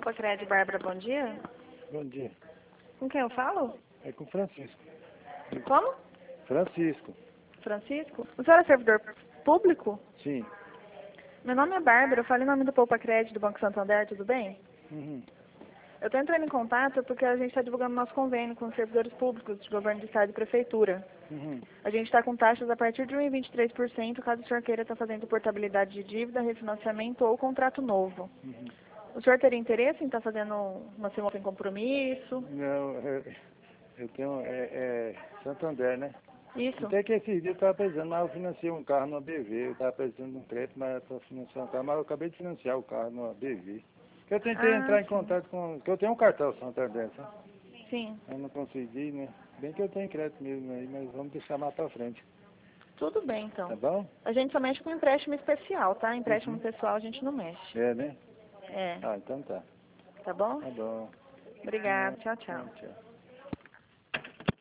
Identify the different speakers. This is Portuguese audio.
Speaker 1: Poupa-Crédito, Bárbara, bom dia.
Speaker 2: Bom dia.
Speaker 1: Com quem eu falo?
Speaker 2: É com Francisco.
Speaker 1: Como?
Speaker 2: Francisco.
Speaker 1: Francisco? O senhor é servidor público?
Speaker 2: Sim.
Speaker 1: Meu nome é Bárbara, eu falo em nome do Poupa-Crédito do Banco Santander, tudo bem?
Speaker 2: Uhum.
Speaker 1: Eu estou entrando em contato porque a gente está divulgando nosso convênio com os servidores públicos de governo do estado e prefeitura.
Speaker 2: Uhum.
Speaker 1: A gente está com taxas a partir de 1,23%, caso o senhor queira estar fazendo portabilidade de dívida, refinanciamento ou contrato novo.
Speaker 2: Uhum.
Speaker 1: O senhor teria interesse em estar fazendo uma semana sem compromisso?
Speaker 2: Não, eu tenho Santander, né?
Speaker 1: Isso.
Speaker 2: Até que esses dias eu estava precisando, mas eu financei um carro no ABV. Eu estava precisando de um crédito, mas para financiar um carro, mas eu acabei de financiar o carro no ABV. Eu tentei entrar em
Speaker 1: Sim.
Speaker 2: contato com... que eu tenho um cartão Santander, sabe?
Speaker 1: Sim.
Speaker 2: Eu não consegui, né? Bem que eu tenho crédito mesmo aí, mas vamos deixar mais para frente.
Speaker 1: Tudo bem, então.
Speaker 2: Tá bom?
Speaker 1: A gente só mexe com empréstimo especial, tá? Empréstimo
Speaker 2: Uhum.
Speaker 1: pessoal a gente não mexe.
Speaker 2: É, né?
Speaker 1: É.
Speaker 2: Ah, então tá.
Speaker 1: Tá bom?
Speaker 2: Tá bom.
Speaker 1: Obrigada. Tchau, tchau.
Speaker 2: Tchau.